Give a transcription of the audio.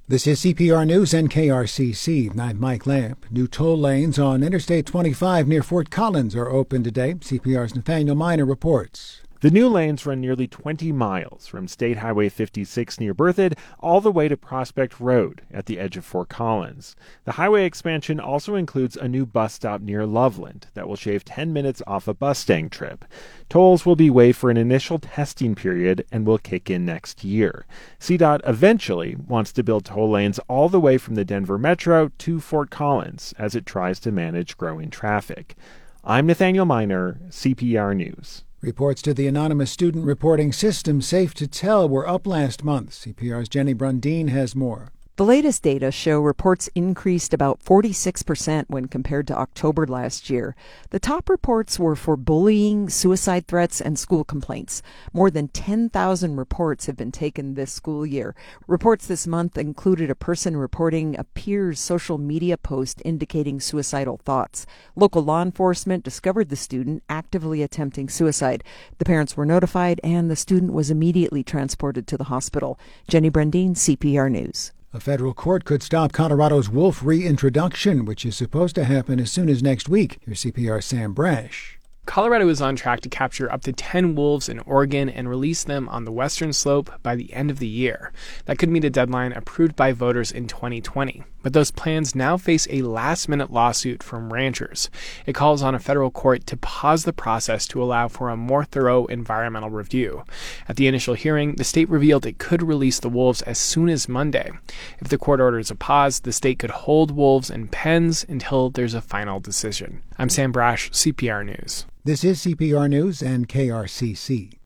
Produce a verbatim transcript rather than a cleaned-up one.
This is C P R News and K R C C. I'm Mike Lamp. New toll lanes on Interstate twenty-five near Fort Collins are open today. C P R's Nathaniel Miner reports. The new lanes run nearly twenty miles from State Highway fifty-six near Berthoud all the way to Prospect Road at the edge of Fort Collins. The highway expansion also includes a new bus stop near Loveland that will shave ten minutes off a Mustang trip. Tolls will be waived for an initial testing period and will kick in next year. C DOT eventually wants to build toll lanes all the way from the Denver Metro to Fort Collins as it tries to manage growing traffic. I'm Nathaniel Miner, C P R News. Reports to the anonymous student reporting system Safe to Tell were up last month. C P R's Jenny Brundeen has more. The latest data show reports increased about forty-six percent when compared to October last year. The top reports were for bullying, suicide threats, and school complaints. More than ten thousand reports have been taken this school year. Reports this month included a person reporting a peer's social media post indicating suicidal thoughts. Local law enforcement discovered the student actively attempting suicide. The parents were notified, and the student was immediately transported to the hospital. Jenny Brundeen, C P R News. A federal court could stop Colorado's wolf reintroduction, which is supposed to happen as soon as next week. Here's C P R's Sam Brash. Colorado is on track to capture up to ten wolves in Oregon and release them on the western slope by the end of the year. That could meet a deadline approved by voters in twenty twenty. But those plans now face a last-minute lawsuit from ranchers. It calls on a federal court to pause the process to allow for a more thorough environmental review. At the initial hearing, the state revealed it could release the wolves as soon as Monday. If the court orders a pause, the state could hold wolves in pens until there's a final decision. I'm Sam Brash, C P R News. This is C P R News and K R C C.